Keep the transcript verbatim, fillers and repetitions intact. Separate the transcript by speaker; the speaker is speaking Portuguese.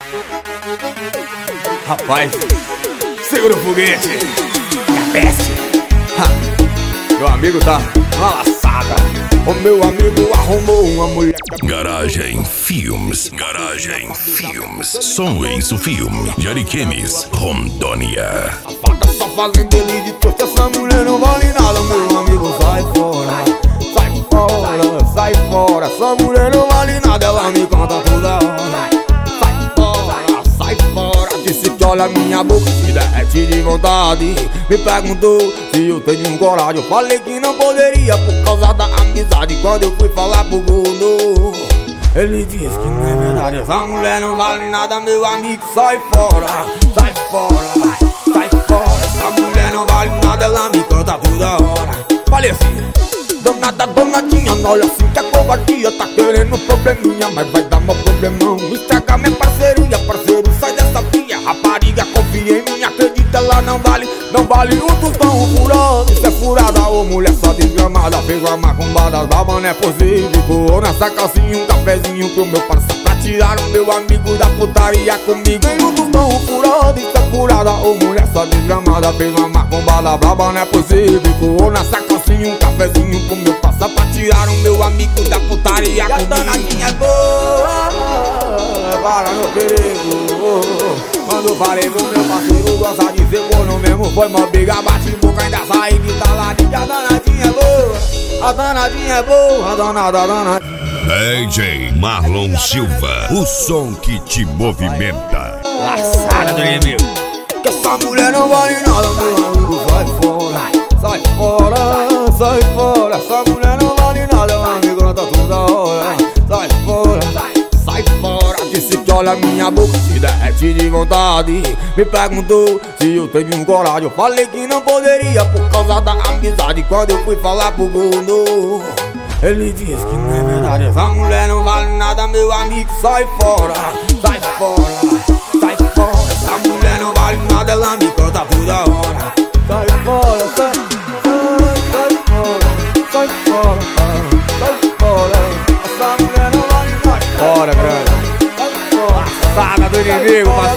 Speaker 1: Rapaz, segura o foguete. A peste. Ha. Meu amigo tá uma laçada. O meu amigo arrumou uma mulher.
Speaker 2: Garagem Filmes. Garagem Filmes. Som Enzo Filme. De Ariquemes, Rondônia.
Speaker 1: A faca só fazendo ele de torta. Essa mulher não vale nada. Meu amigo, sai fora. Sai fora, sai fora. Essa mulher não vale nada. Ela me conta toda hora. Sai fora, sai fora. Disse que olha minha boca se derrete de vontade. Me perguntou se eu tenho coragem. Eu falei que não poderia por causa da amizade. Quando eu fui falar pro gordo, ele disse que não é verdade. Essa mulher não vale nada, meu amigo, sai fora. Sai fora, sai fora. Essa mulher não vale nada, ela me canta toda hora. Falei assim, danada, danadinha, olha assim que a covardia tá querendo probleminha, mas vai dar meu problemão. Estraga minha parceria, parceiro, sai dessa pia. Rapariga, confia em mim, acredita, ela não vale, não vale um tostão furado. Isso é furada, ô mulher só desgramada. Fez uma macumbada, brava, não é possível. Coou nessa calcinha um cafezinho pro meu parceiro, pra tirar o meu amigo da putaria comigo. Tem um tostão furado, isso é furada, ô mulher só desgramada. Fez uma macumbada, brava, não é possível. Coou nessa calcinha um cafezinho pro meu parceiro, pra tirar o meu amigo da putaria comigo. E a danadinha é boa, para no perigo. Quando falei pro meu parceiro, gosta de ser corno mesmo, foi mó briga, bate boca, ainda sai de taladinha. A danadinha é boa, a danadinha é boa, a danada, a danadinha.
Speaker 2: D J Marlon Silva, o som que te movimenta.
Speaker 1: Laçada do inimigo. Que essa mulher não vale nada, meu amigo, sai fora. Sai fora, sai fora. Essa mulher não vale nada, meu amigo, não tá toda hora. Sai fora, sai fora. Disse que olha minha boca se derrete de vontade. Me perguntou se eu tenho coragem. Eu falei que não poderia por causa da amizade. Quando eu fui falar pro gordo, ele disse que não é verdade. Essa mulher não vale nada, meu amigo, sai fora. Sai fora, sai fora. Essa mulher não vale nada, ela me canta toda hora. Sai fora, sai, sai, sai fora. Sai fora, sai fora. Essa mulher não vale nada. Fora, grande. Sai fora. Saga do inimigo,